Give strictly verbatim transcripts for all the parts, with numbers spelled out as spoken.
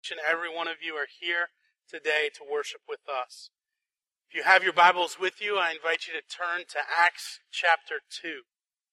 And every one of you are here today to worship with us. If you have your Bibles with you, I invite you to turn to Acts chapter two.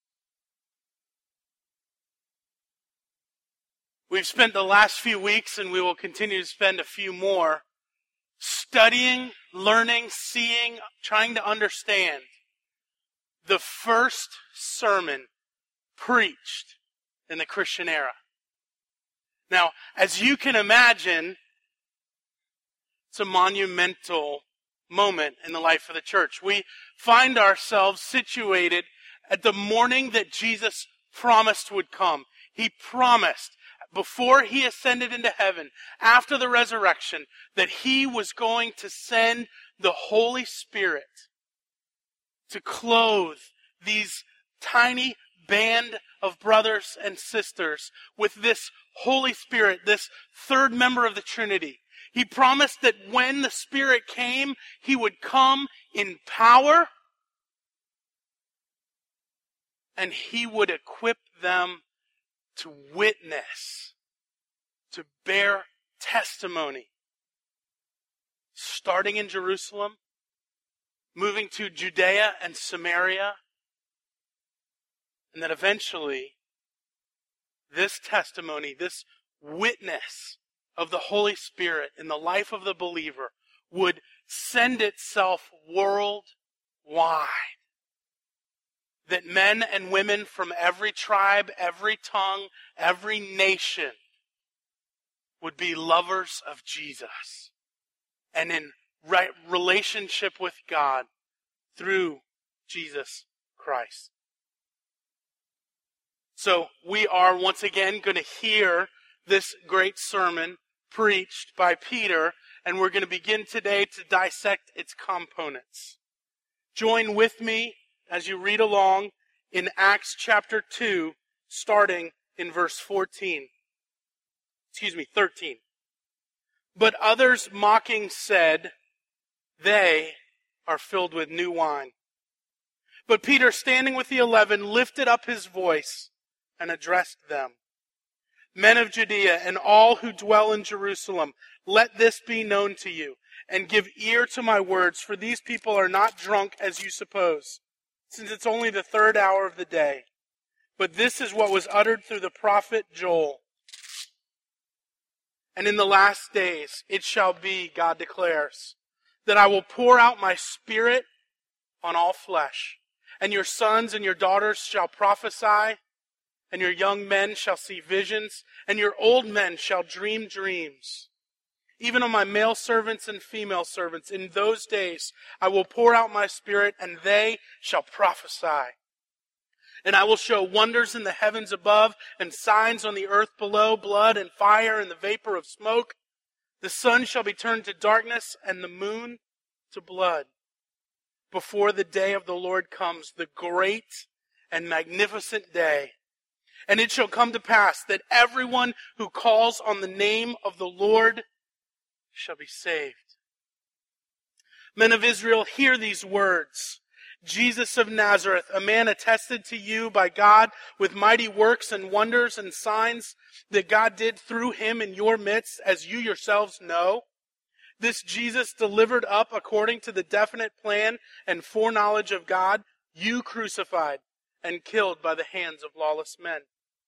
We've spent the last few weeks, and we will continue to spend a few more, studying, learning, seeing, trying to understand the first sermon preached in the Christian era. Now, as you can imagine, it's a monumental moment in the life of the church. We find ourselves situated at the morning that Jesus promised would come. He promised, before he ascended into heaven, after the resurrection, that he was going to send the Holy Spirit to clothe these tiny band of brothers and sisters with this Holy Spirit, this third member of the Trinity. He promised that when the Spirit came, he would come in power and he would equip them to witness, to bear testimony, starting in Jerusalem, moving to Judea and Samaria, and that eventually this testimony, this witness of the Holy Spirit in the life of the believer would send itself worldwide. That men and women from every tribe, every tongue, every nation would be lovers of Jesus and in right relationship with God through Jesus Christ. So we are once again going to hear this great sermon preached by Peter, and we're going to begin today to dissect its components. Join with me as you read along in Acts chapter two, starting in verse fourteen. Excuse me, thirteen. But others mocking said, "They are filled with new wine." But Peter, standing with the eleven, lifted up his voice and addressed them. Men of Judea and all who dwell in Jerusalem, let this be known to you, and give ear to my words, for these people are not drunk as you suppose, since it's only the third hour of the day. But this is what was uttered through the prophet Joel. And in the last days it shall be, God declares, that I will pour out my Spirit on all flesh, and your sons and your daughters shall prophesy, and your young men shall see visions, and your old men shall dream dreams. Even on my male servants and female servants, in those days I will pour out my Spirit, and they shall prophesy. And I will show wonders in the heavens above, and signs on the earth below, blood and fire and the vapor of smoke. The sun shall be turned to darkness, and the moon to blood, before the day of the Lord comes, the great and magnificent day. And it shall come to pass that everyone who calls on the name of the Lord shall be saved. Men of Israel, hear these words. Jesus of Nazareth, a man attested to you by God with mighty works and wonders and signs that God did through him in your midst, as you yourselves know. This Jesus delivered up according to the definite plan and foreknowledge of God, you crucified and killed by the hands of lawless men.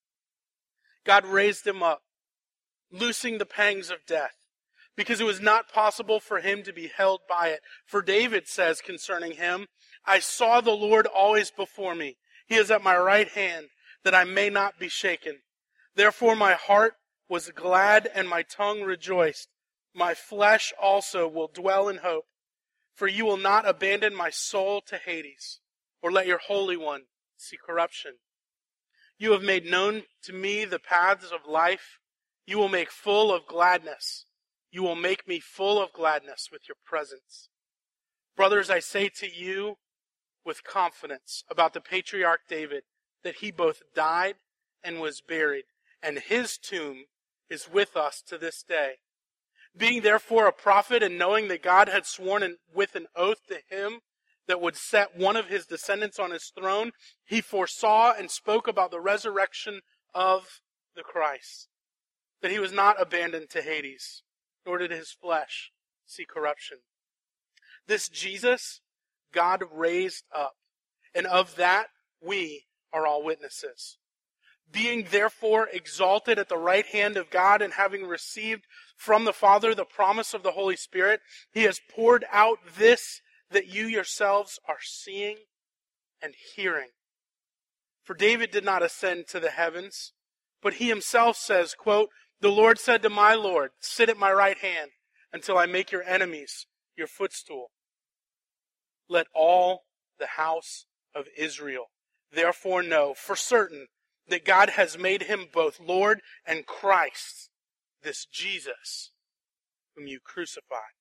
God raised him up, loosing the pangs of death, because it was not possible for him to be held by it. For David says concerning him, I saw the Lord always before me. He is at my right hand, that I may not be shaken. Therefore my heart was glad and my tongue rejoiced. My flesh also will dwell in hope. For you will not abandon my soul to Hades, or let your Holy One see corruption. You have made known to me the paths of life. You will make full of gladness. You will make me full of gladness with your presence. Brothers, I say to you with confidence about the patriarch David, that he both died and was buried, and his tomb is with us to this day. Being therefore a prophet, and knowing that God had sworn in, with an oath to him that would set one of his descendants on his throne, he foresaw and spoke about the resurrection of the Christ, that he was not abandoned to Hades, nor did his flesh see corruption. This Jesus, God raised up, and of that we are all witnesses. Being therefore exalted at the right hand of God, and having received from the Father the promise of the Holy Spirit, he has poured out this that you yourselves are seeing and hearing. For David did not ascend to the heavens, but he himself says, quote, "The Lord said to my Lord, sit at my right hand until I make your enemies your footstool." Let all the house of Israel therefore know for certain that God has made him both Lord and Christ, this Jesus whom you crucified.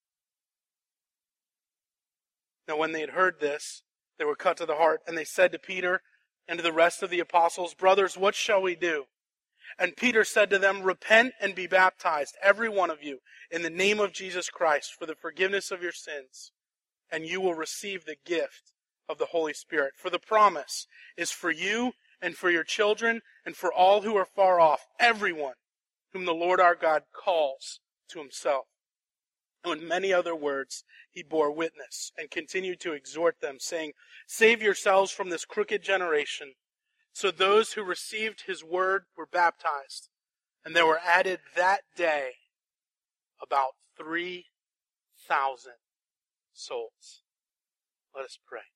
Now when they had heard this, they were cut to the heart, and they said to Peter and to the rest of the apostles, "Brothers, what shall we do?" And Peter said to them, "Repent and be baptized, every one of you, in the name of Jesus Christ, for the forgiveness of your sins, and you will receive the gift of the Holy Spirit. For the promise is for you and for your children and for all who are far off, everyone whom the Lord our God calls to himself." And with many other words he bore witness and continued to exhort them, saying, "Save yourselves from this crooked generation." So those who received his word were baptized, and there were added that day about three thousand souls. Let us pray.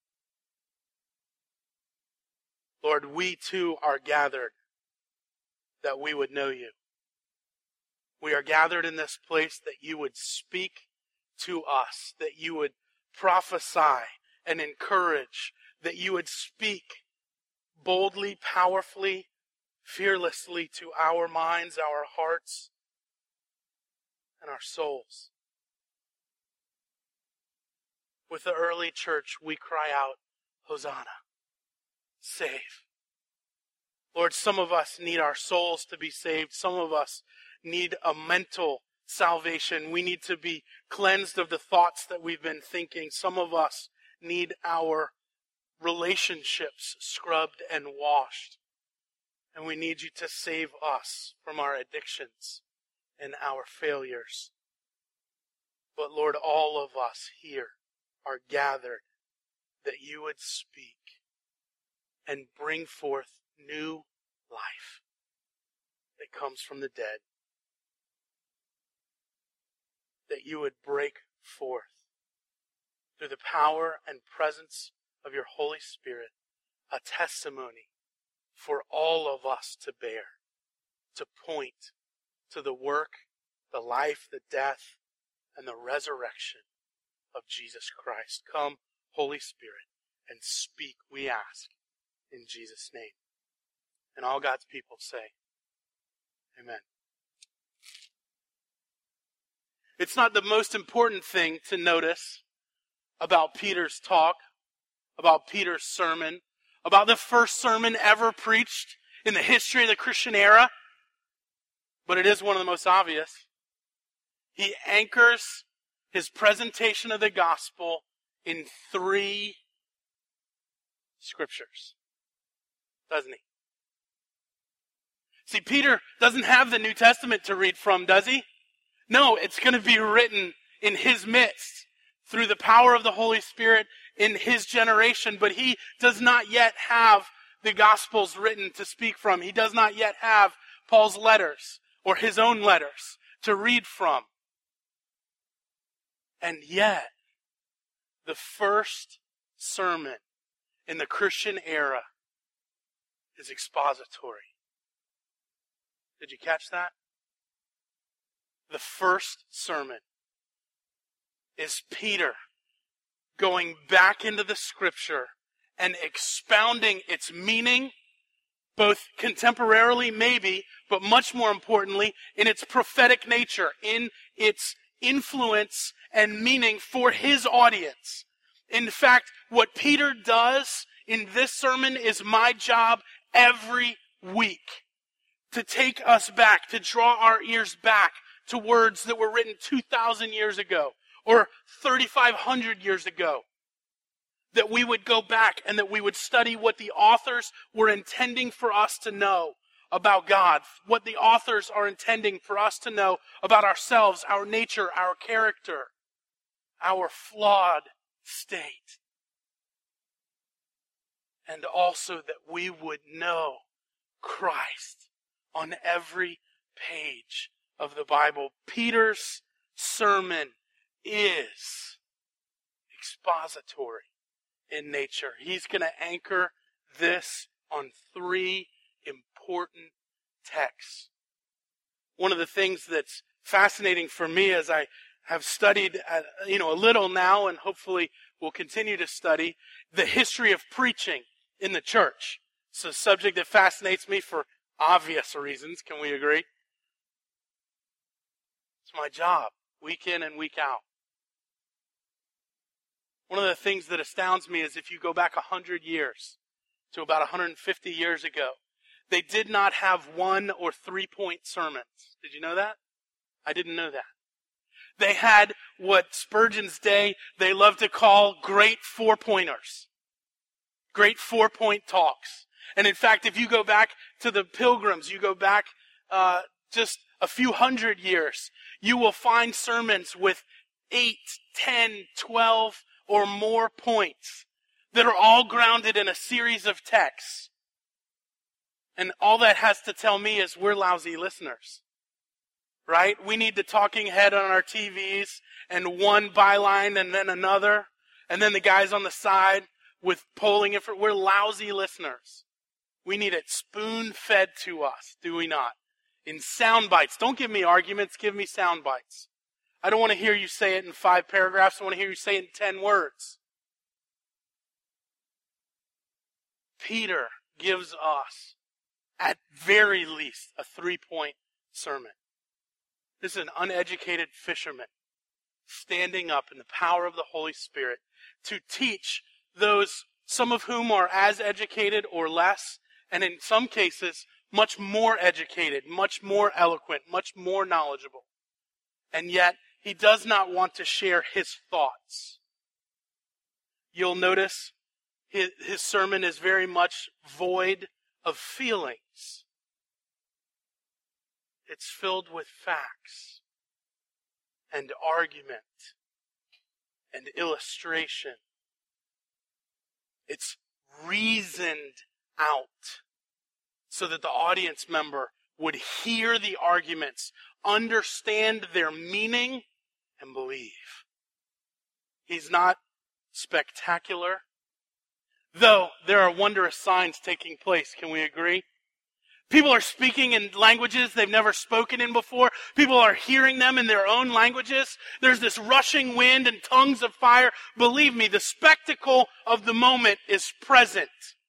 Lord, we too are gathered that we would know you. We are gathered in this place that you would speak to us, that you would prophesy and encourage, that you would speak boldly, powerfully, fearlessly to our minds, our hearts, and our souls. With the early church, we cry out, Hosanna, save. Lord, some of us need our souls to be saved. Some of us need a mental salvation. We need to be cleansed of the thoughts that we've been thinking. Some of us need our relationships scrubbed and washed. And we need you to save us from our addictions and our failures. But Lord, all of us here are gathered that you would speak and bring forth new life that comes from the dead. That you would break forth through the power and presence of your Holy Spirit a testimony for all of us to bear, to point to the work, the life, the death, and the resurrection of Jesus Christ. Come, Holy Spirit, and speak, we ask, in Jesus' name. And all God's people say, Amen. It's not the most important thing to notice about Peter's talk, about Peter's sermon, about the first sermon ever preached in the history of the Christian era, but it is one of the most obvious. He anchors his presentation of the gospel in three scriptures, doesn't he? See, Peter doesn't have the New Testament to read from, does he? No, it's going to be written in his midst through the power of the Holy Spirit in his generation, but he does not yet have the Gospels written to speak from. He does not yet have Paul's letters or his own letters to read from. And yet, the first sermon in the Christian era is expository. Did you catch that? The first sermon is Peter going back into the Scripture and expounding its meaning, both contemporarily maybe, but much more importantly, in its prophetic nature, in its influence and meaning for his audience. In fact, what Peter does in this sermon is my job every week. To take us back, to draw our ears back to words that were written two thousand years ago or thirty-five hundred years ago. That we would go back and that we would study what the authors were intending for us to know. about God, what the authors are intending for us to know about ourselves, our nature, our character, our flawed state. And also that we would know Christ on every page of the Bible. Peter's sermon is expository in nature. He's going to anchor this on three important texts. One of the things that's fascinating for me as I have studied, uh, you know, a little now and hopefully will continue to study the history of preaching in the church. It's a subject that fascinates me for obvious reasons. Can we agree? It's my job, week in and week out. One of the things that astounds me is if you go back one hundred years to about one hundred fifty years ago, they did not have one or three-point sermons. Did you know that? I didn't know that. They had what Spurgeon's day they loved to call great four-pointers. Great four-point talks. And in fact, if you go back to the Pilgrims, you go back uh, just a few hundred years, you will find sermons with eight, ten, twelve, or more points that are all grounded in a series of texts. And all that has to tell me is we're lousy listeners. Right? We need the talking head on our T Vs and one byline and then another. And then the guys on the side with polling it. We're lousy listeners. We need it spoon-fed to us, do we not? In sound bites. Don't give me arguments, give me sound bites. I don't want to hear you say it in five paragraphs. I want to hear you say it in ten words. Peter gives us, at very least, a three-point sermon. This is an uneducated fisherman standing up in the power of the Holy Spirit to teach those, some of whom are as educated or less, and in some cases, much more educated, much more eloquent, much more knowledgeable. And yet, he does not want to share his thoughts. You'll notice his, his sermon is very much void of feelings. It's filled with facts and argument and illustration. It's reasoned out so that the audience member would hear the arguments, understand their meaning, and believe. He's not spectacular, though there are wondrous signs taking place. Can we agree? People are speaking in languages they've never spoken in before. People are hearing them in their own languages. There's this rushing wind and tongues of fire. Believe me, the spectacle of the moment is present.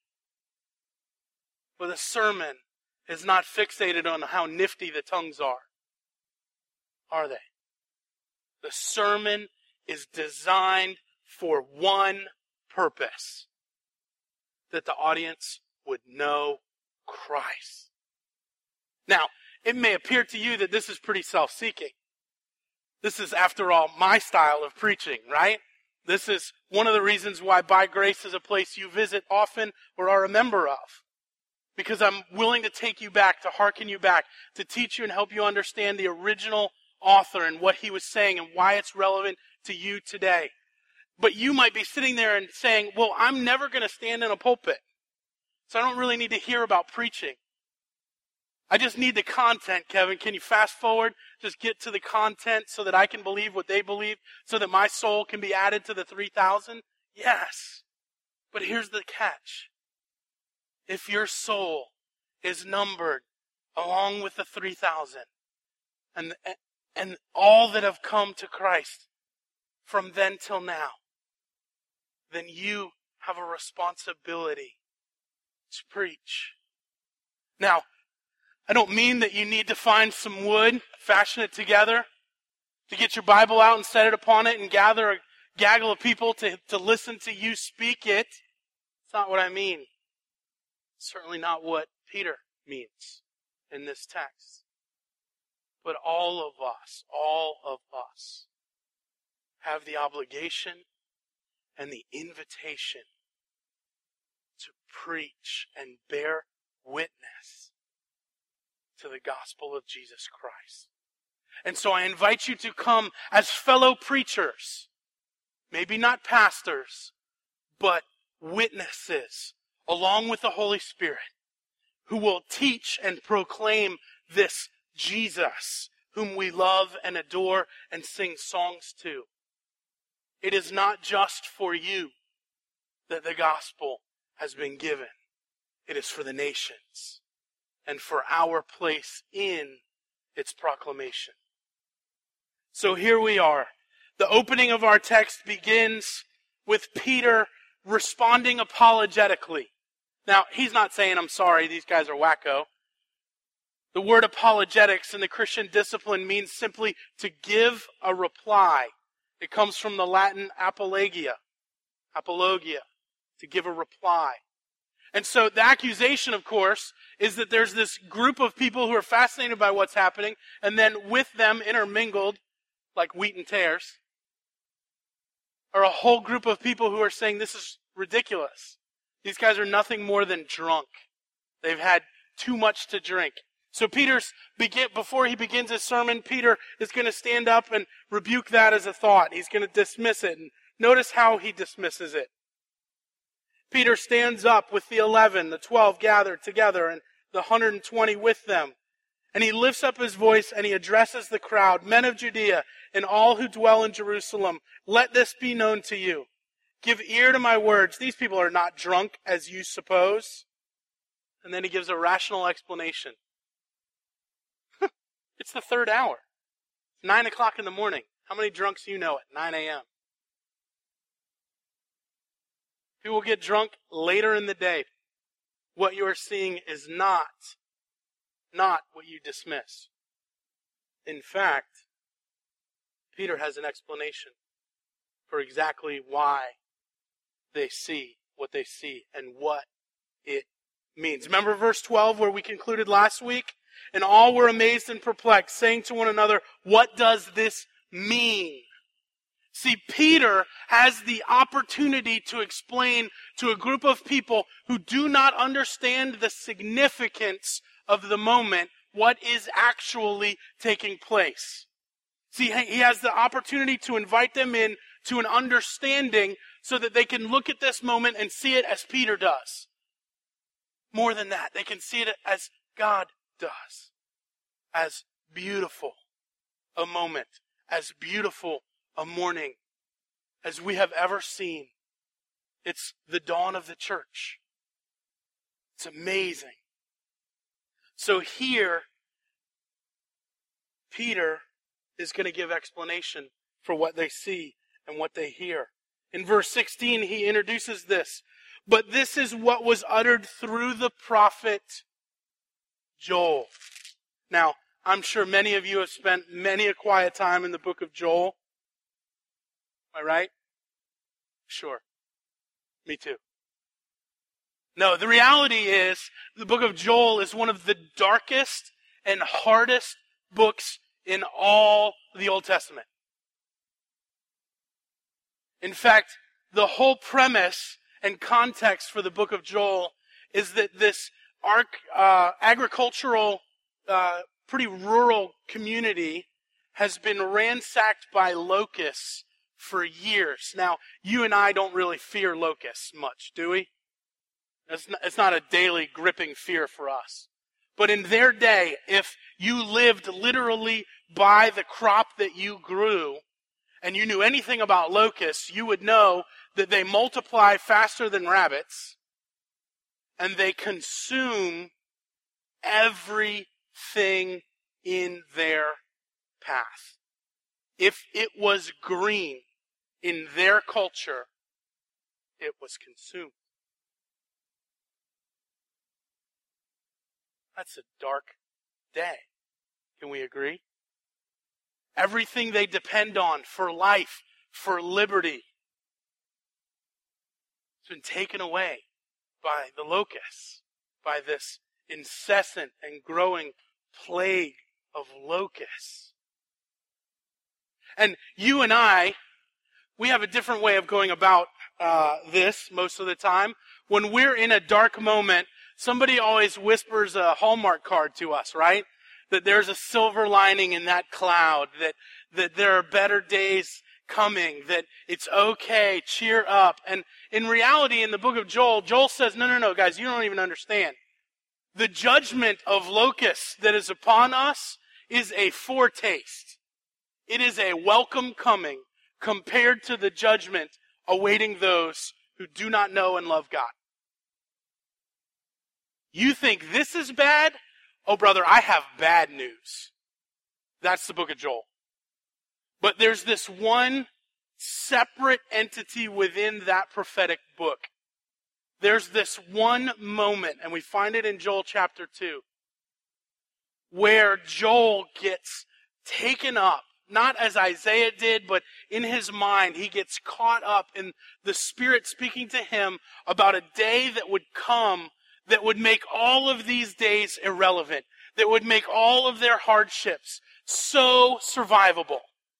But the sermon is not fixated on how nifty the tongues are. Are they? The sermon is designed for one purpose. That the audience would know Christ. Now, it may appear to you that this is pretty self-seeking. This is, after all, my style of preaching, right? This is one of the reasons why By Grace is a place you visit often or are a member of. Because I'm willing to take you back, to hearken you back, to teach you and help you understand the original author and what he was saying and why it's relevant to you today. But you might be sitting there and saying, well, I'm never going to stand in a pulpit, so I don't really need to hear about preaching. I just need the content, Kevin. Can you fast forward? Just get to the content so that I can believe what they believe, so that my soul can be added to the three thousand? Yes. But here's the catch. If your soul is numbered along with the three thousand, and, and all that have come to Christ from then till now, then you have a responsibility to preach. Now, I don't mean that you need to find some wood, fashion it together, to get your Bible out and set it upon it and gather a gaggle of people to, to listen to you speak it. That's not what I mean. Certainly not what Peter means in this text. But all of us, all of us, have the obligation and the invitation to preach and bear witness to the gospel of Jesus Christ. And so I invite you to come as fellow preachers, maybe not pastors, but witnesses, along with the Holy Spirit, who will teach and proclaim this Jesus, whom we love and adore and sing songs to. It is not just for you that the gospel has been given. It is for the nations and for our place in its proclamation. So here we are. The opening of our text begins with Peter responding apologetically. Now, he's not saying, I'm sorry, these guys are wacko. The word apologetics in the Christian discipline means simply to give a reply. It comes from the Latin apologia, apologia, to give a reply. And so the accusation, of course, is that there's this group of people who are fascinated by what's happening, and then with them intermingled, like wheat and tares, are a whole group of people who are saying this is ridiculous. These guys are nothing more than drunk. They've had too much to drink. So Peter's begin before he begins his sermon, Peter is going to stand up and rebuke that as a thought. He's going to dismiss it. And notice how he dismisses it. Peter stands up with the eleven, the twelve gathered together, and the one hundred twenty with them. And he lifts up his voice and he addresses the crowd, men of Judea and all who dwell in Jerusalem, let this be known to you. Give ear to my words. These people are not drunk as you suppose. And then he gives a rational explanation. It's the third hour. Nine o'clock in the morning. How many drunks do you know at nine a.m.? People get drunk later in the day. What you are seeing is not, not what you dismiss. In fact, Peter has an explanation for exactly why they see what they see and what it means. Remember verse twelve where we concluded last week? And all were amazed and perplexed, saying to one another, what does this mean? See, Peter has the opportunity to explain to a group of people who do not understand the significance of the moment what is actually taking place. See, he has the opportunity to invite them in to an understanding so that they can look at this moment and see it as Peter does. More than that, they can see it as God does. As beautiful a moment, as beautiful a morning as we have ever seen. It's the dawn of the church. It's amazing. So here, Peter is going to give explanation for what they see and what they hear. In verse sixteen, he introduces this. But this is what was uttered through the prophet Joel. Now, I'm sure many of you have spent many a quiet time in the book of Joel. Am I right? Sure. Me too. No, the reality is the book of Joel is one of the darkest and hardest books in all the Old Testament. In fact, the whole premise and context for the book of Joel is that this arc, uh, agricultural, uh, pretty rural community has been ransacked by locusts for years. Now, you and I don't really fear locusts much, do we? It's not, it's not a daily gripping fear for us. But in their day, if you lived literally by the crop that you grew, and you knew anything about locusts, you would know that they multiply faster than rabbits, and they consume everything in their path. If it was green in their culture, it was consumed. That's a dark day. Can we agree? Everything they depend on for life, for liberty, has been taken away by the locusts, by this incessant and growing plague of locusts. And you and I, we have a different way of going about uh, this most of the time. When we're in a dark moment, somebody always whispers a Hallmark card to us, right? that there's a silver lining in that cloud, that, that there are better days coming, that it's okay, cheer up. And in reality, in the book of Joel, Joel says, no, no, no, guys, you don't even understand. The judgment of locusts that is upon us is a foretaste. It is a welcome coming compared to the judgment awaiting those who do not know and love God. You think this is bad? Oh, brother, I have bad news. That's the book of Joel. But there's this one separate entity within that prophetic book. There's this one moment, and we find it in Joel chapter two, where Joel gets taken up, not as Isaiah did, but in his mind, he gets caught up in the Spirit speaking to him about a day that would come that would make all of these days irrelevant, that would make all of their hardships so survivable.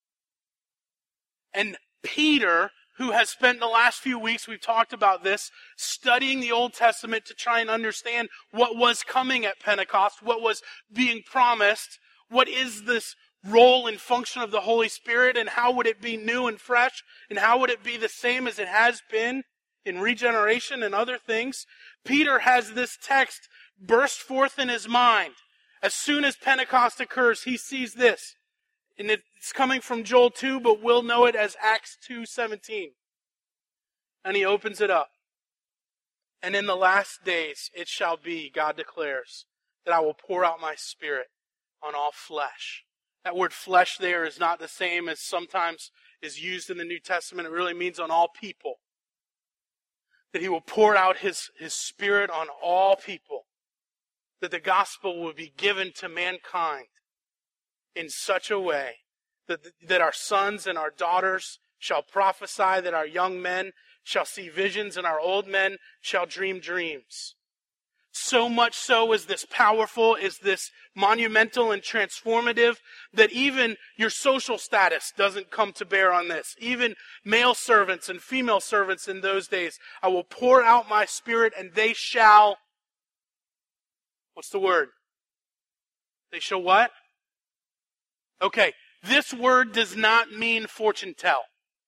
And Peter, who has spent the last few weeks, we've talked about this, studying the Old Testament to try and understand what was coming at Pentecost, what was being promised, what is this role and function of the Holy Spirit, and how would it be new and fresh, and how would it be the same as it has been in regeneration and other things. Peter has this text burst forth in his mind. As soon as Pentecost occurs, he sees this. And it's coming from Joel two, but we'll know it as Acts two seventeen. And he opens it up. And in the last days it shall be, God declares, that I will pour out my Spirit on all flesh. That word flesh there is not the same as sometimes is used in the New Testament. It really means on all people. That he will pour out his, his Spirit on all people. That the gospel will be given to mankind in such a way that, that our sons and our daughters shall prophesy, that our young men shall see visions, and our old men shall dream dreams. So much so is this powerful, is this monumental and transformative, that even your social status doesn't come to bear on this. Even male servants and female servants in those days, I will pour out my Spirit and they shall, what's the word? They shall what? Okay, this word does not mean fortune tell.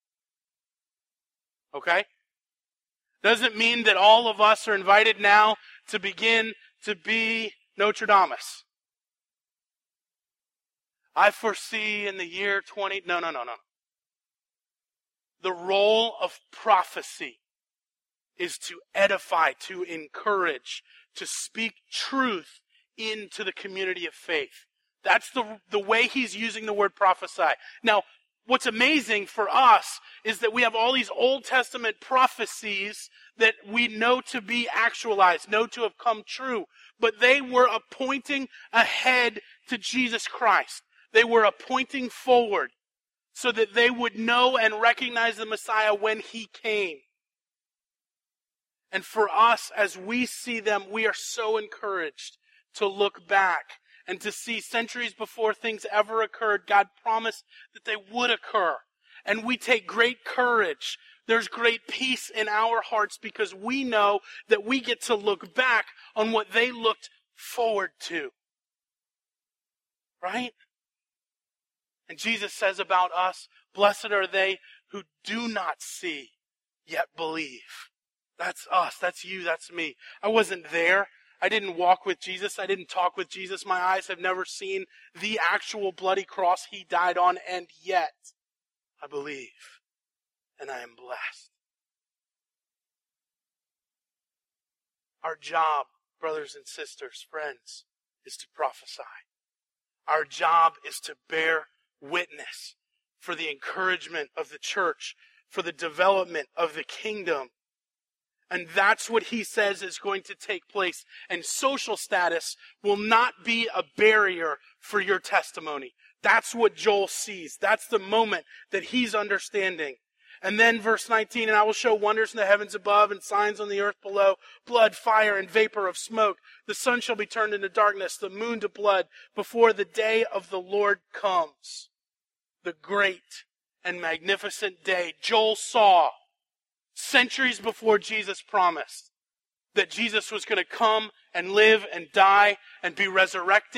Okay? Doesn't mean that all of us are invited now to begin to be Nostradamus. I foresee in the year twenty... No, no, no, no. The role of prophecy is to edify, to encourage, to speak truth into the community of faith. That's the, the way he's using the word prophesy. Now, what's amazing for us is that we have all these Old Testament prophecies that we know to be actualized, know to have come true. But they were a pointing ahead to Jesus Christ. They were a pointing forward so that they would know and recognize the Messiah when he came. And for us, as we see them, we are so encouraged to look back and to see centuries before things ever occurred, God promised that they would occur. And we take great courage. There's great peace in our hearts because we know that we get to look back on what they looked forward to. Right? And Jesus says about us, blessed are they who do not see, yet believe. That's us. That's you. That's me. I wasn't there. I didn't walk with Jesus. I didn't talk with Jesus. My eyes have never seen the actual bloody cross he died on, and yet I believe, and I am blessed. Our job, brothers and sisters, friends, is to prophesy. Our job is to bear witness for the encouragement of the church, for the development of the kingdom. And that's what he says is going to take place. And social status will not be a barrier for your testimony. That's what Joel sees. That's the moment that he's understanding. And then verse nineteen, and I will show wonders in the heavens above and signs on the earth below, blood, fire, and vapor of smoke. The sun shall be turned into darkness, the moon to blood, before the day of the Lord comes. The great and magnificent day. Joel saw centuries before Jesus promised that Jesus was going to come and live and die and be resurrected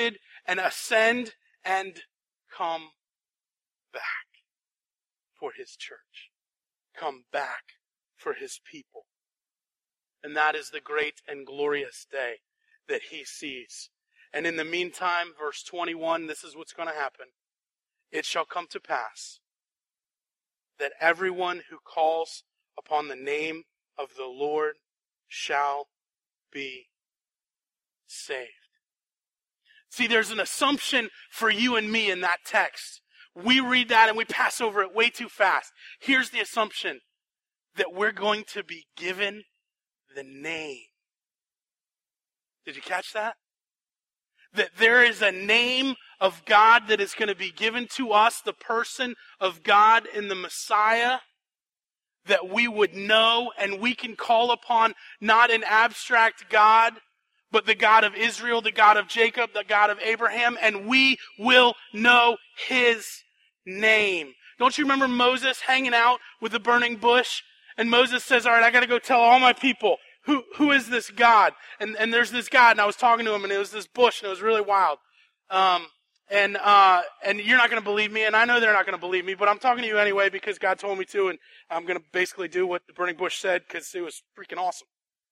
and ascend and come back for his church. Come back for his people. And that is the great and glorious day that he sees. And in the meantime, verse twenty-one, this is what's going to happen. It shall come to pass that everyone who calls upon the name of the Lord shall be saved. See, there's an assumption for you and me in that text. We read that and we pass over it way too fast. Here's the assumption, that we're going to be given the name. Did you catch that? That there is a name of God that is going to be given to us, the person of God in the Messiah, that we would know and we can call upon not an abstract God, but the God of Israel, the God of Jacob, the God of Abraham, and we will know his name. Don't you remember Moses hanging out with the burning bush? And Moses says, all right, I got to go tell all my people, who who is this God? And and there's this God, and I was talking to him, and it was this bush, and it was really wild. Um, and uh, and you're not going to believe me, and I know they're not going to believe me, but I'm talking to you anyway because God told me to, and I'm going to basically do what the burning bush said because it was freaking awesome.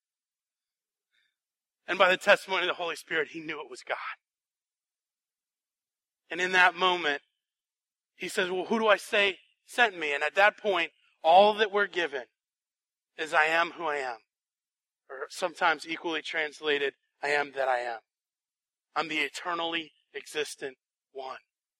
And by the testimony of the Holy Spirit, he knew it was God. And in that moment, he says, well, who do I say sent me? And at that point, all that we're given is I am who I am. Or sometimes equally translated, I am that I am. I'm the eternally existent one.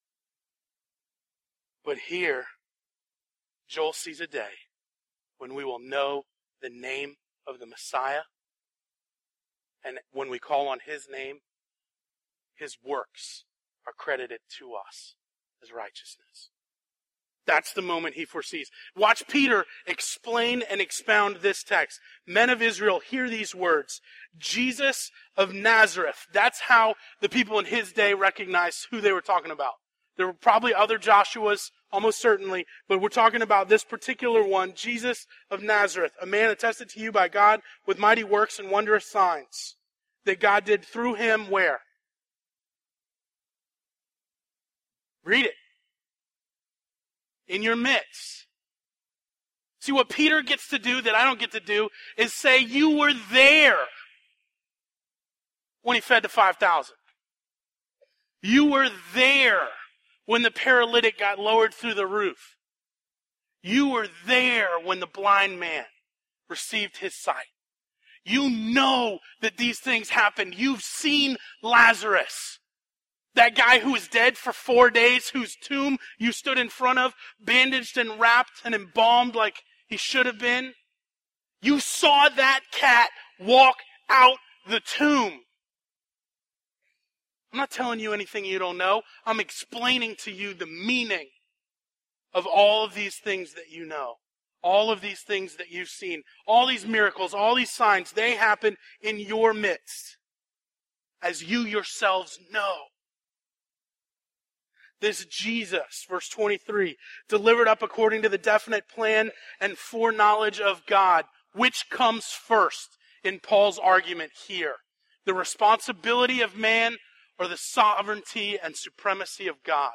But here, Joel sees a day when we will know the name of the Messiah. And when we call on his name, his works are credited to us as righteousness. That's the moment he foresees. Watch Peter explain and expound this text. Men of Israel, hear these words. Jesus of Nazareth. That's how the people in his day recognized who they were talking about. There were probably other Joshuas, almost certainly, but we're talking about this particular one, Jesus of Nazareth, a man attested to you by God with mighty works and wondrous signs that God did through him where? Read it. In your midst. See, what Peter gets to do that I don't get to do is say, you were there when he fed the five thousand. You were there when the paralytic got lowered through the roof. You were there when the blind man received his sight. You know that these things happened. You've seen Lazarus. That guy who was dead for four days, whose tomb you stood in front of, bandaged and wrapped and embalmed like he should have been. You saw that cat walk out the tomb. I'm not telling you anything you don't know. I'm explaining to you the meaning of all of these things that you know. All of these things that you've seen. All these miracles, all these signs, they happen in your midst. As you yourselves know. This Jesus, verse twenty-three, delivered up according to the definite plan and foreknowledge of God. Which comes first in Paul's argument here? The responsibility of man or the sovereignty and supremacy of God?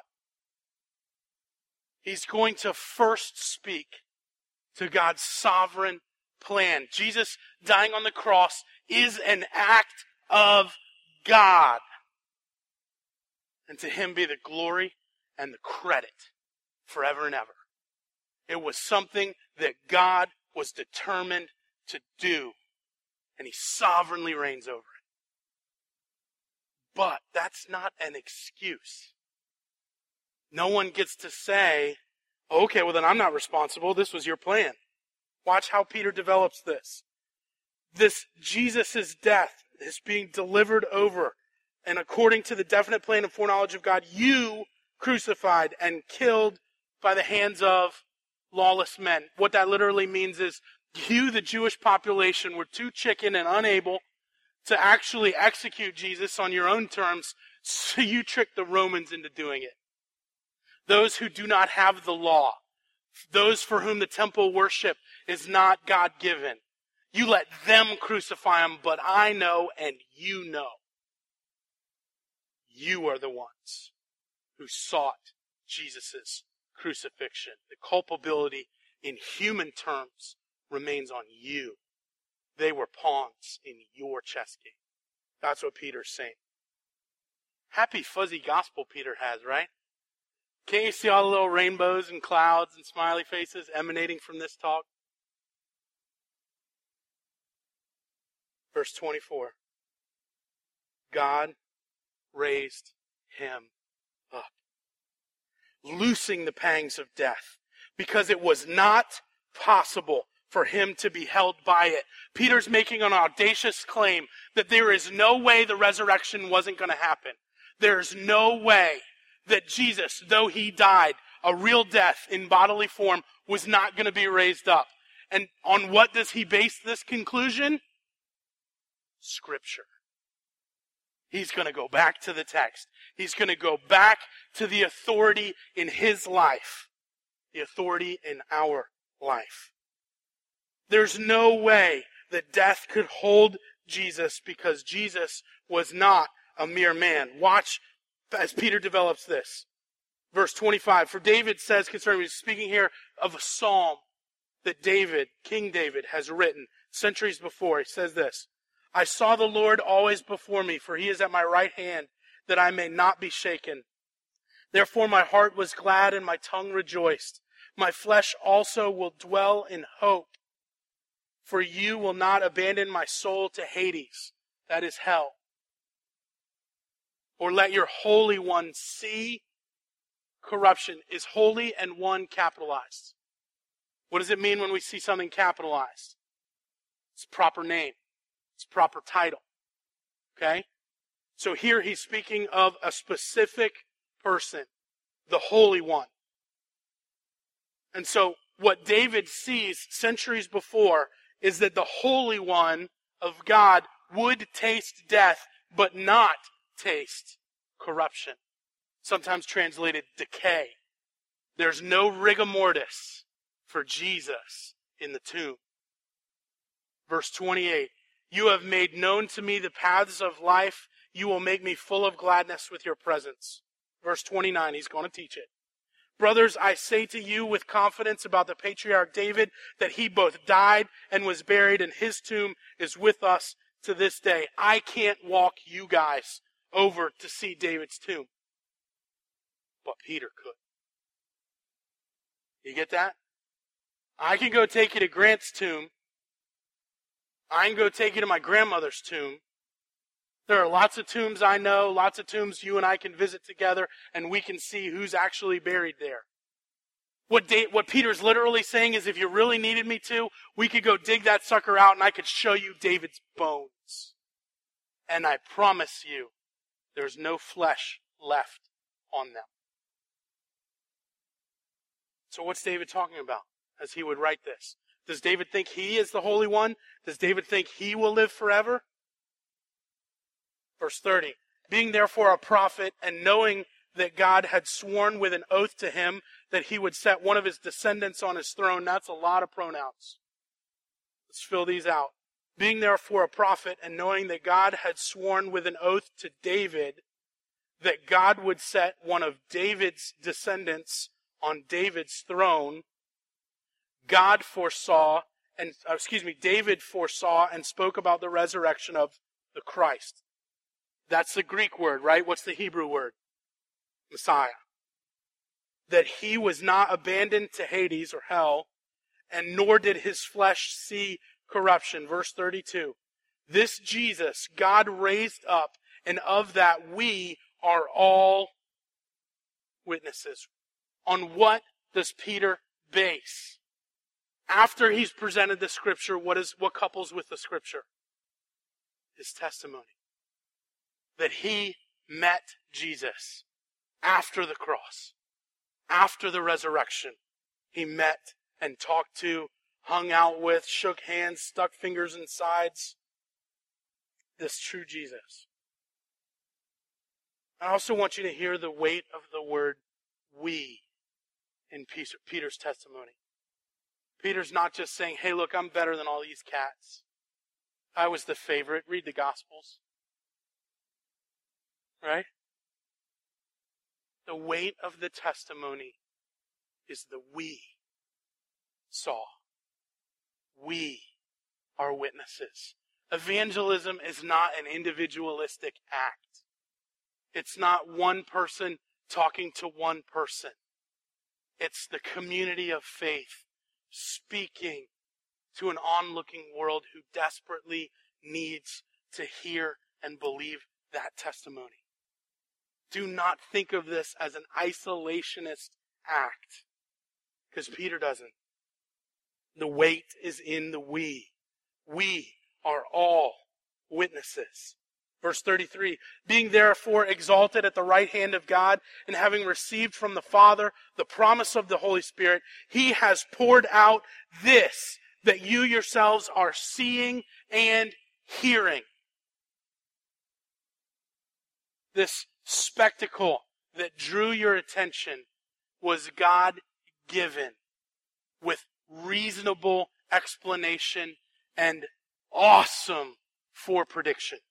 He's going to first speak to God's sovereign plan. Jesus dying on the cross is an act of God. And to him be the glory and the credit forever and ever. It was something that God was determined to do. And he sovereignly reigns over it. But that's not an excuse. No one gets to say, okay, well then I'm not responsible. This was your plan. Watch how Peter develops this. This Jesus' death is being delivered over. And according to the definite plan and foreknowledge of God, you crucified and killed by the hands of lawless men. What that literally means is you, the Jewish population, were too chicken and unable to actually execute Jesus on your own terms, so you tricked the Romans into doing it. Those who do not have the law, those for whom the temple worship is not God-given, you let them crucify him, but I know and you know. You are the ones who sought Jesus' crucifixion. The culpability in human terms remains on you. They were pawns in your chess game. That's what Peter's saying. Happy fuzzy gospel Peter has, right? Can't you see all the little rainbows and clouds and smiley faces emanating from this talk? Verse twenty-four. God raised him up, loosing the pangs of death, because it was not possible for him to be held by it. Peter's making an audacious claim that there is no way the resurrection wasn't going to happen. There's no way that Jesus, though he died a real death in bodily form, was not going to be raised up. And on what does he base this conclusion? Scripture. He's going to go back to the text. He's going to go back to the authority in his life. The authority in our life. There's no way that death could hold Jesus because Jesus was not a mere man. Watch as Peter develops this. Verse twenty-five. For David says concerning, he's speaking here of a psalm that David, King David, has written centuries before. He says this. I saw the Lord always before me, for he is at my right hand, that I may not be shaken. Therefore my heart was glad and my tongue rejoiced. My flesh also will dwell in hope. For you will not abandon my soul to Hades, that is hell. Or let your Holy One see corruption. Is holy and one capitalized? What does it mean when we see something capitalized? It's proper name. It's proper title. Okay? So here he's speaking of a specific person, the Holy One. And so what David sees centuries before is that the Holy One of God would taste death, but not taste corruption. Sometimes translated decay. There's no rigor mortis for Jesus in the tomb. Verse twenty-eight. You have made known to me the paths of life. You will make me full of gladness with your presence. Verse twenty-nine, he's going to teach it. Brothers, I say to you with confidence about the patriarch David that he both died and was buried, and his tomb is with us to this day. I can't walk you guys over to see David's tomb, but Peter could. You get that? I can go take you to Grant's tomb. I can go take you to my grandmother's tomb. There are lots of tombs I know, lots of tombs you and I can visit together, and we can see who's actually buried there. What, da- what Peter's literally saying is if you really needed me to, we could go dig that sucker out and I could show you David's bones. And I promise you, there's no flesh left on them. So what's David talking about as he would write this? Does David think he is the Holy One? Does David think he will live forever? Verse thirty, being therefore a prophet and knowing that God had sworn with an oath to him that he would set one of his descendants on his throne. That's a lot of pronouns. Let's fill these out. Being therefore a prophet and knowing that God had sworn with an oath to David that God would set one of David's descendants on David's throne, God foresaw, and excuse me, David foresaw and spoke about the resurrection of the Christ. That's the Greek word, right? What's the Hebrew word? Messiah. That he was not abandoned to Hades or hell, and nor did his flesh see corruption. Verse thirty-two. This Jesus God raised up, and of that we are all witnesses. On what does Peter base? After he's presented the scripture, what is what couples with the scripture? His testimony. That he met Jesus after the cross, after the resurrection. He met and talked to, hung out with, shook hands, stuck fingers in sides. This true Jesus. I also want you to hear the weight of the word we in Peter's testimony. Peter's not just saying, hey, look, I'm better than all these cats. I was the favorite. Read the Gospels. Right? The weight of the testimony is the we saw. We are witnesses. Evangelism is not an individualistic act. It's not one person talking to one person. It's the community of faith speaking to an onlooking world who desperately needs to hear and believe that testimony. Do not think of this as an isolationist act, because Peter doesn't. The weight is in the we. We are all witnesses. Verse thirty-three, being therefore exalted at the right hand of God, and having received from the Father the promise of the Holy Spirit, he has poured out this that you yourselves are seeing and hearing. This spectacle that drew your attention was God-given with reasonable explanation and awesome foreprediction.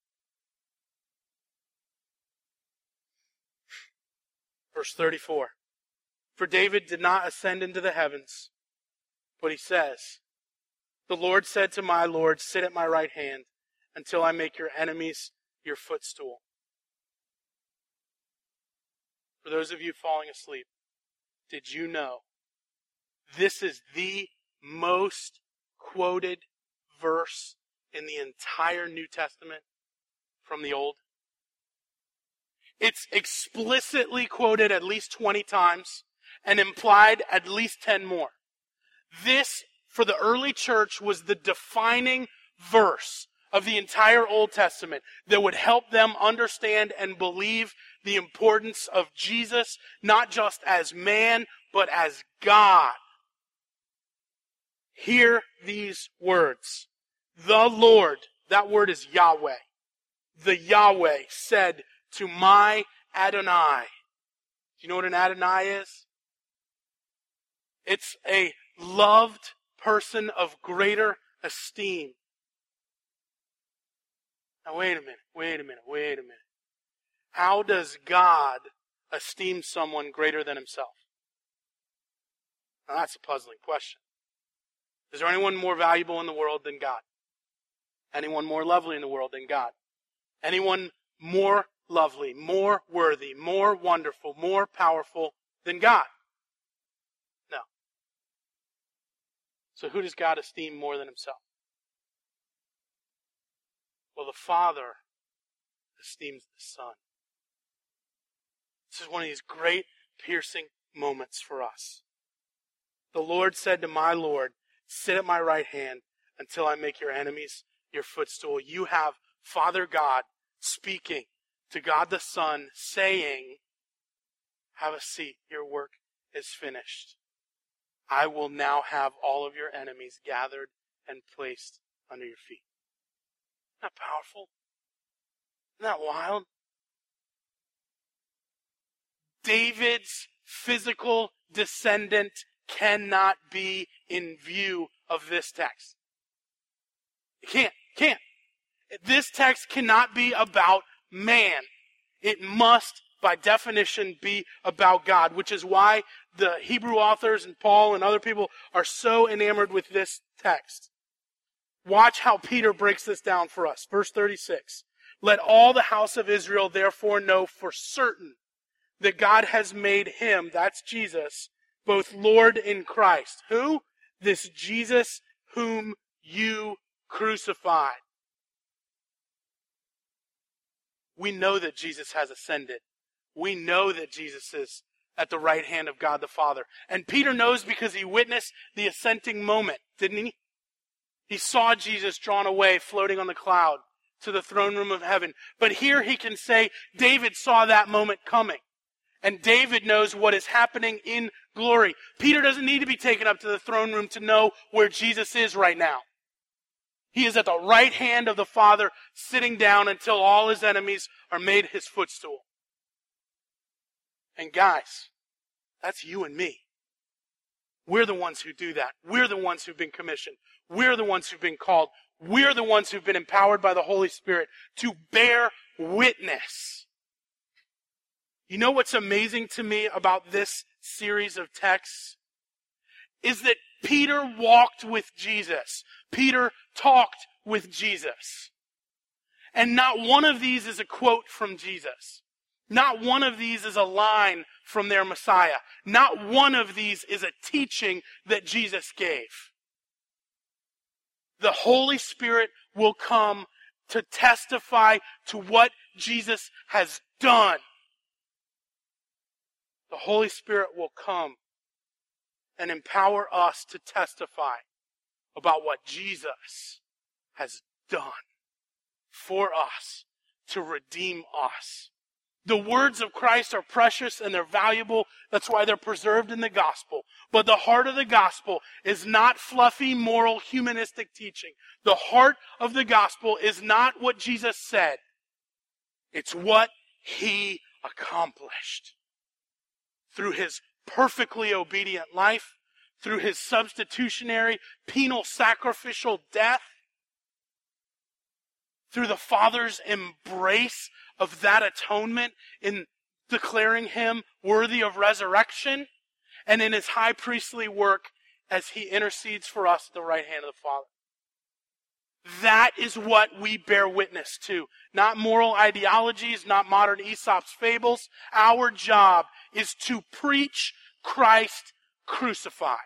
Verse thirty-four, for David did not ascend into the heavens, but he says, the Lord said to my Lord, sit at my right hand until I make your enemies your footstool. For those of you falling asleep, did you know this is the most quoted verse in the entire New Testament from the Old? It's explicitly quoted at least twenty times and implied at least ten more. This, for the early church, was the defining verse of the entire Old Testament that would help them understand and believe the importance of Jesus, not just as man, but as God. Hear these words. The Lord, that word is Yahweh. The Yahweh said to my Adonai. Do you know what an Adonai is? It's a loved person of greater esteem. Now wait a minute, wait a minute, wait a minute. How does God esteem someone greater than himself? Now that's a puzzling question. Is there anyone more valuable in the world than God? Anyone more lovely in the world than God? Anyone more lovely, more worthy, more wonderful, more powerful than God? No. So who does God esteem more than himself? Well, the Father esteems the Son. This is one of these great piercing moments for us. The Lord said to my Lord, sit at my right hand until I make your enemies your footstool. You have Father God speaking to God the Son, saying, have a seat, your work is finished. I will now have all of your enemies gathered and placed under your feet. Isn't that powerful? Isn't that wild? David's physical descendant cannot be in view of this text. It can't, can't. This text cannot be about man. It must, by definition, be about God, which is why the Hebrew authors and Paul and other people are so enamored with this text. Watch how Peter breaks this down for us. Verse thirty-six. Let all the house of Israel therefore know for certain that God has made him, that's Jesus, both Lord in Christ. Who? This Jesus whom you crucified. We know that Jesus has ascended. We know that Jesus is at the right hand of God the Father. And Peter knows because he witnessed the ascending moment, didn't he? He saw Jesus drawn away, floating on the cloud to the throne room of heaven. But here he can say, David saw that moment coming. And David knows what is happening in glory. Peter doesn't need to be taken up to the throne room to know where Jesus is right now. He is at the right hand of the Father, sitting down until all his enemies are made his footstool. And guys, that's you and me. We're the ones who do that. We're the ones who've been commissioned. We're the ones who've been called. We're the ones who've been empowered by the Holy Spirit to bear witness. You know what's amazing to me about this series of texts? Is that Peter walked with Jesus. Peter talked with Jesus. And not one of these is a quote from Jesus. Not one of these is a line from their Messiah. Not one of these is a teaching that Jesus gave. The Holy Spirit will come to testify to what Jesus has done. The Holy Spirit will come and empower us to testify about what Jesus has done for us to redeem us. The words of Christ are precious and they're valuable. That's why they're preserved in the gospel. But the heart of the gospel is not fluffy, moral, humanistic teaching. The heart of the gospel is not what Jesus said. It's what he accomplished. Through his perfectly obedient life, through his substitutionary, penal, sacrificial death, through the Father's embrace of that atonement in declaring him worthy of resurrection, and in his high priestly work as he intercedes for us at the right hand of the Father. That is what we bear witness to. Not moral ideologies, not modern Aesop's fables. Our job is to preach Christ crucified.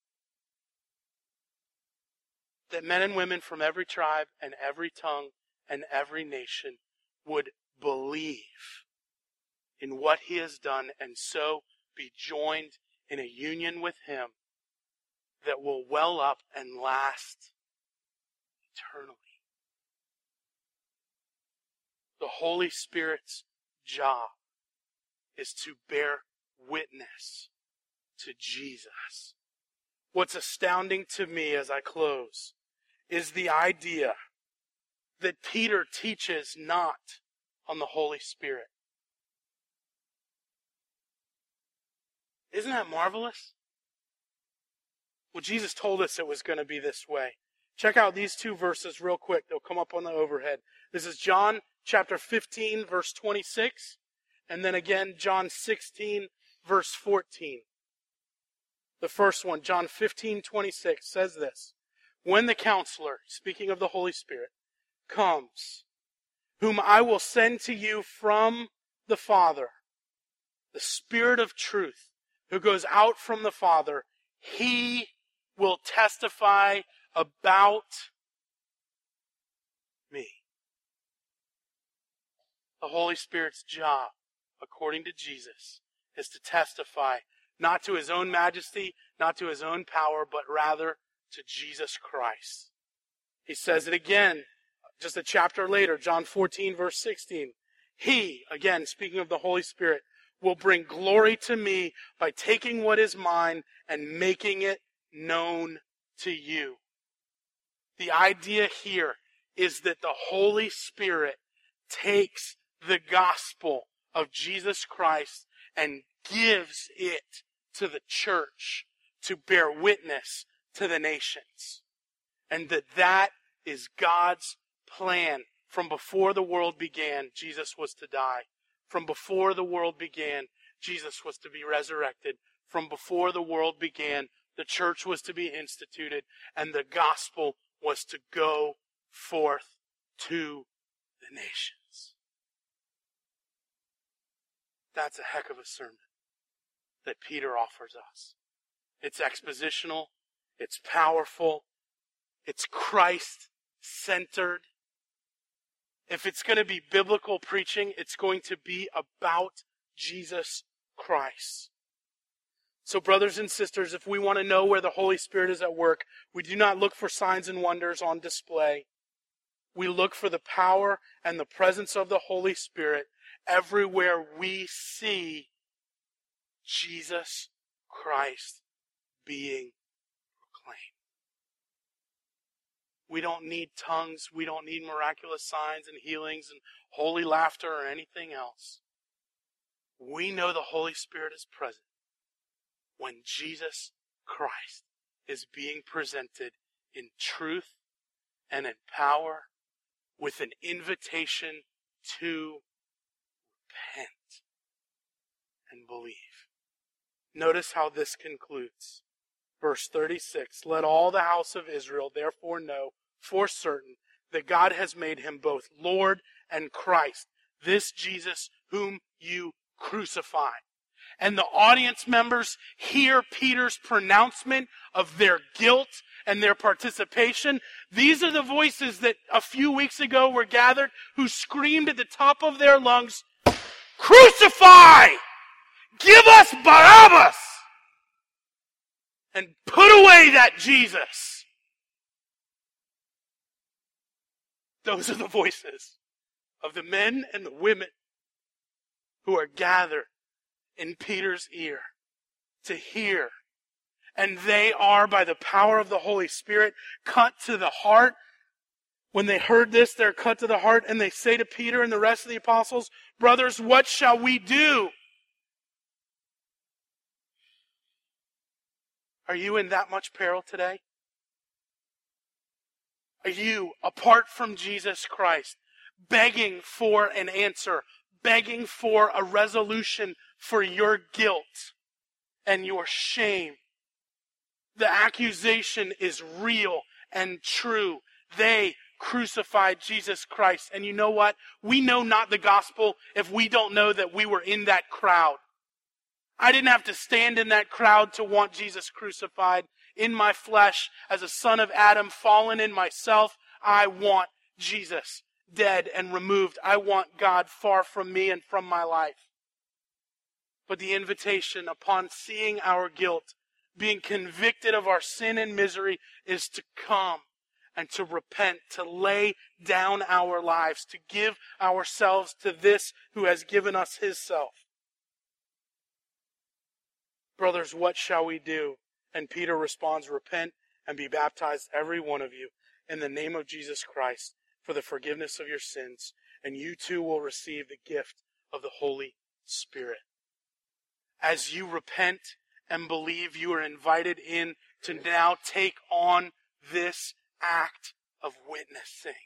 That men and women from every tribe and every tongue and every nation would believe in what he has done and so be joined in a union with him that will well up and last eternally. The Holy Spirit's job is to bear witness to Jesus. What's astounding to me as I close is the idea that Peter teaches not on the Holy Spirit. Isn't that marvelous? Well, Jesus told us it was going to be this way. Check out these two verses real quick. They'll come up on the overhead. This is John chapter fifteen, verse twenty-six. And then again, John sixteen, verse fourteen. The first one, John fifteen, twenty-six, says this. When the Counselor, speaking of the Holy Spirit, comes, whom I will send to you from the Father, the Spirit of truth, who goes out from the Father, he will testify about me. The Holy Spirit's job, according to Jesus, is to testify not to his own majesty, not to his own power, but rather to Jesus Christ. He says it again, just a chapter later, John fourteen, verse sixteen. He, again, speaking of the Holy Spirit, will bring glory to me by taking what is mine and making it known to you. The idea here is that the Holy Spirit takes the gospel of Jesus Christ and gives it to the church to bear witness to the nations. And that that is God's plan. From before the world began, Jesus was to die. From before the world began, Jesus was to be resurrected. From before the world began, the church was to be instituted, and the gospel was to go forth to the nations. That's a heck of a sermon that Peter offers us. It's expositional, it's powerful, it's Christ-centered. If it's going to be biblical preaching, it's going to be about Jesus Christ. So brothers and sisters, if we want to know where the Holy Spirit is at work, we do not look for signs and wonders on display. We look for the power and the presence of the Holy Spirit everywhere we see Jesus Christ being proclaimed. We don't need tongues. We don't need miraculous signs and healings and holy laughter or anything else. We know the Holy Spirit is present when Jesus Christ is being presented in truth and in power with an invitation to repent. and believe. Notice how this concludes. Verse thirty-six, let all the house of Israel therefore know for certain that God has made him both Lord and Christ, this Jesus whom you crucified. And the audience members hear Peter's pronouncement of their guilt and their participation. These are the voices that a few weeks ago were gathered who screamed at the top of their lungs, crucify! Give us Barabbas! And put away that Jesus. Those are the voices of the men and the women who are gathered in Peter's ear to hear. And they are, by the power of the Holy Spirit, cut to the heart. When they heard this, they're cut to the heart, and they say to Peter and the rest of the apostles, brothers, what shall we do? Are you in that much peril today? Are you, apart from Jesus Christ, begging for an answer, begging for a resolution for your guilt and your shame? The accusation is real and true. They crucified Jesus Christ. And you know what? We know not the gospel if we don't know that we were in that crowd. I didn't have to stand in that crowd to want Jesus crucified. In my flesh, as a son of Adam, fallen in myself, I want Jesus dead and removed. I want God far from me and from my life. But the invitation upon seeing our guilt, being convicted of our sin and misery, is to come and to repent, to lay down our lives, to give ourselves to this who has given us his self. Brothers, what shall we do? And Peter responds, repent and be baptized, every one of you, in the name of Jesus Christ, for the forgiveness of your sins, and you too will receive the gift of the Holy Spirit. As you repent and believe, you are invited in to now take on this act of witnessing.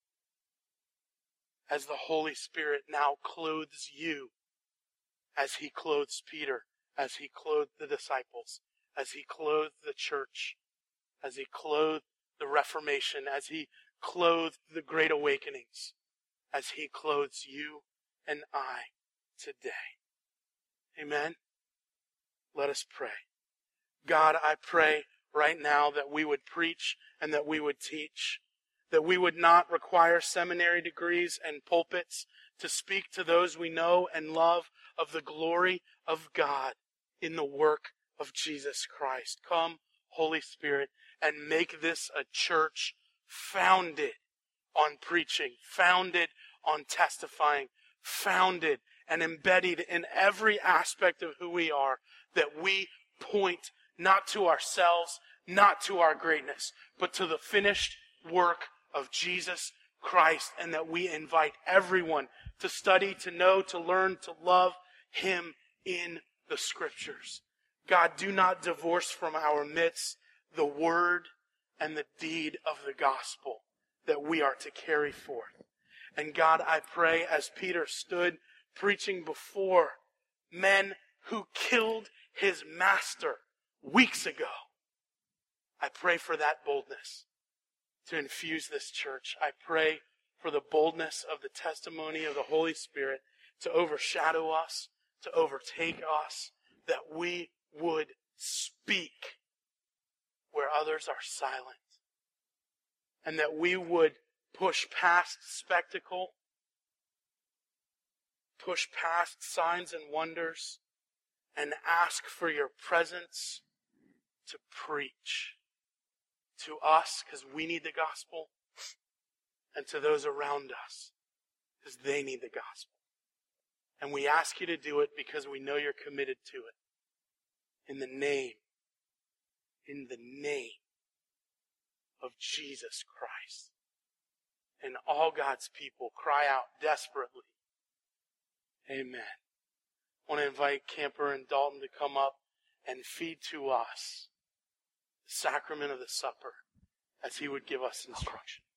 As the Holy Spirit now clothes you, as he clothes Peter, as he clothed the disciples, as he clothed the church, as he clothed the Reformation, as he clothed the Great Awakenings, as he clothes you and I today. Amen? Let us pray. God, I pray right now that we would preach and that we would teach, that we would not require seminary degrees and pulpits to speak to those we know and love of the glory of God in the work of Jesus Christ. Come, Holy Spirit, and make this a church founded on preaching, founded on testifying, founded and embedded in every aspect of who we are, that we point not to ourselves, not to our greatness, but to the finished work of Jesus Christ, and that we invite everyone to study, to know, to learn, to love him in the Scriptures. God, do not divorce from our midst the word and the deed of the gospel that we are to carry forth. And God, I pray, as Peter stood preaching before men who killed his master weeks ago, I pray for that boldness to infuse this church. I pray for the boldness of the testimony of the Holy Spirit to overshadow us, to overtake us, that we would speak where others are silent, and that we would push past spectacle, push past signs and wonders, and ask for your presence to preach to us because we need the gospel, and to those around us because they need the gospel. And we ask you to do it because we know you're committed to it. In the name, in the name of Jesus Christ. And all God's people cry out desperately, amen. I want to invite Camper and Dalton to come up and feed to us the sacrament of the supper as he would give us instruction.